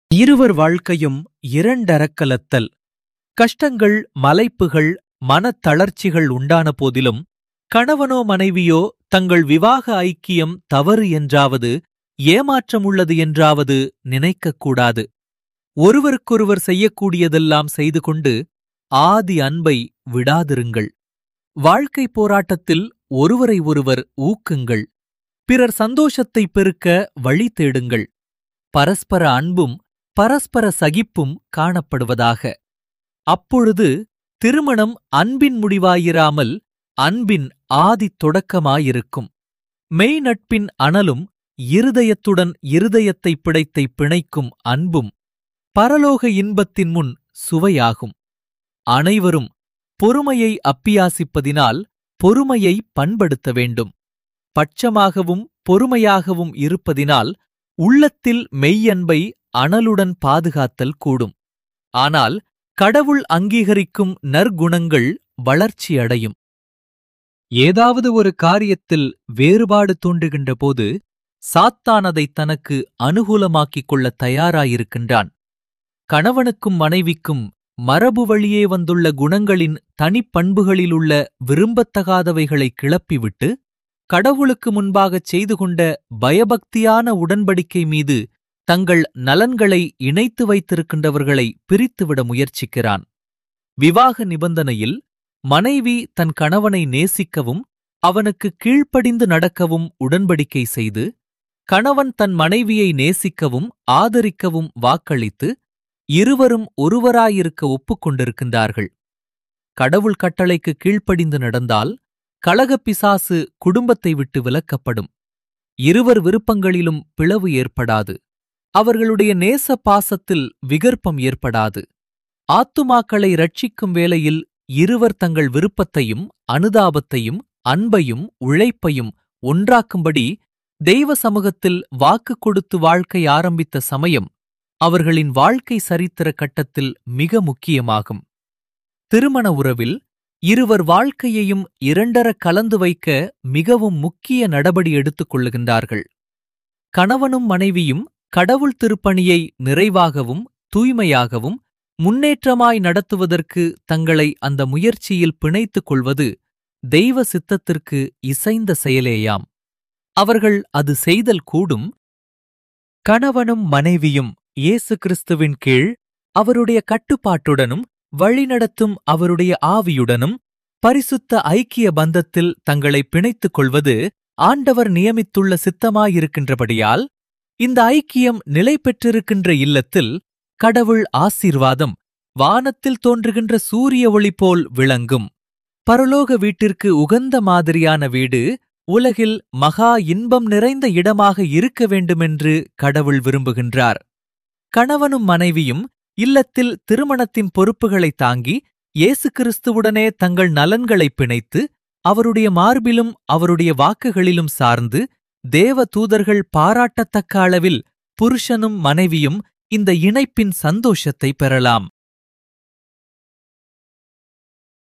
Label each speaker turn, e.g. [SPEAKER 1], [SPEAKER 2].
[SPEAKER 1] இருவர் வாழ்க்கையும் இரண்டரக்கலத்தல். கஷ்டங்கள், மலைப்புகள், மனத்தளர்ச்சிகள் உண்டான போதிலும் கணவனோ மனைவியோ தங்கள் விவாக ஐக்கியம் தவறு என்றாவது ஏமாற்றமுள்ளது என்றாவது நினைக்கக்கூடாது. ஒருவருக்கொருவர் செய்யக்கூடியதெல்லாம் செய்து கொண்டு ஆதி அன்பை விடாதிருங்கள். வாழ்க்கை போராட்டத்தில் ஒருவரை ஒருவர் ஊக்குங்கள். பிறர் சந்தோஷத்தை பெருக்க வழி தேடுங்கள். பரஸ்பர அன்பும் பரஸ்பர சகிப்பும் காணப்படுவதாக. அப்பொழுது திருமணம் அன்பின் முடிவாயிராமல் அன்பின் ஆதித் தொடக்கமாயிருக்கும். மெய் நட்பின் அனலும் இருதயத்துடன் இருதயத்தை பிடைத்தை பிணைக்கும் அன்பும் பரலோக இன்பத்தின் முன் சுவையாகும். அனைவரும் பொறுமையை அப்பியாசிப்பதினால் பொறுமையை பண்படுத்த வேண்டும். பட்சமாகவும் பொறுமையாகவும் இருப்பதினால் உள்ளத்தில் மெய்யன்பை அனலுடன் பாதுகாத்தல் கூடும். ஆனால் கடவுள் அங்கீகரிக்கும் நற்குணங்கள் வளர்ச்சியடையும். ஏதாவது ஒரு காரியத்தில் வேறுபாடு தோன்றுகின்ற போது சாத்தான் அதை தனக்கு அனுகூலமாக்கிக் கொள்ள தயாராயிருக்கின்றான். கணவனுக்கும் மனைவிக்கும் மரபு வழியே வந்துள்ள குணங்களின் தனிப்பண்புகளிலுள்ள விரும்பத்தகாதவைகளை கிளப்பிவிட்டு கடவுளுக்கு முன்பாகச் செய்து கொண்ட பயபக்தியான உடன்படிக்கை மீது தங்கள் நலன்களை இணைத்து வைத்திருக்கின்றவர்களை பிரித்துவிட முயற்சிக்கிறான். விவாக நிபந்தனையில் மனைவி தன் கணவனை நேசிக்கவும் அவனுக்கு கீழ்ப்படிந்து நடக்கவும் உடன்படிக்கை செய்து, கணவன் தன் மனைவியை நேசிக்கவும் ஆதரிக்கவும் வாக்களித்து இருவரும் ஒருவராயிருக்க ஒப்புக்கொண்டிருக்கின்றார்கள். கடவுள் கட்டளைக்கு கீழ்ப்படிந்து நடந்தால் கலகப்பிசாசு குடும்பத்தை விட்டு விலக்கப்படும். இருவர் விருப்பங்களிலும் பிளவு ஏற்படாது. அவர்களுடைய நேச பாசத்தில் விகற்பம் ஏற்படாது. ஆத்துமாக்களை ரட்சிக்கும் வேளையில் இருவர் தங்கள் விருப்பத்தையும் அனுதாபத்தையும் அன்பையும் உழைப்பையும் ஒன்றாக்கும்படி தெய்வ சமூகத்தில் வாக்கு கொடுத்து வாழ்க்கை ஆரம்பித்த சமயம் அவர்களின் வாழ்க்கை சரித்திர கட்டத்தில் மிக முக்கியமாகும். திருமண உறவில் இருவர் வாழ்க்கையையும் இரண்டர கலந்து வைக்க மிகவும் முக்கிய நடபடி எடுத்துக் கொள்ளுகின்றார்கள். கணவனும் மனைவியும் கடவுள் திருப்பணியை நிறைவாகவும் தூய்மையாகவும் முன்னேற்றமாய் நடத்துவதற்கு தங்களை அந்த முயற்சியில் பிணைத்துக் கொள்வது தெய்வ சித்தத்திற்கு இசைந்த செயலேயாம். அவர்கள் அது செய்தல் கூடும். கணவனும் மனைவியும் இயேசு கிறிஸ்துவின் கீழ் அவருடைய கட்டுப்பாட்டுடனும் வழிநடத்தும் அவருடைய ஆவியுடனும் பரிசுத்த ஐக்கிய பந்தத்தில் தங்களை பிணைத்துக் கொள்வது ஆண்டவர் நியமித்துள்ள சித்தமாயிருக்கின்றபடியால் இந்த ஐக்கியம் நிலை பெற்றிருக்கின்ற இல்லத்தில் கடவுள் ஆசீர்வாதம் வானத்தில் தோன்றுகின்ற சூரிய ஒளி போல் விளங்கும். பரலோக வீட்டிற்கு உகந்த மாதிரியான வீடு உலகில் மகா இன்பம் நிறைந்த இடமாக இருக்க வேண்டுமென்று கடவுள் விரும்புகின்றார். கணவனும் மனைவியும் இல்லத்தில் திருமணத்தின் பொறுப்புகளை தாங்கி இயேசு கிறிஸ்துவுடனே தங்கள் நலன்களை பிணைத்து அவருடைய மார்பிலும் அவருடைய வாக்குகளிலும் சார்ந்து தேவ தூதர்கள் பாராட்டத்தக்க அளவில் புருஷனும் மனைவியும் இந்த இணைப்பின் சந்தோஷத்தை பெறலாம்.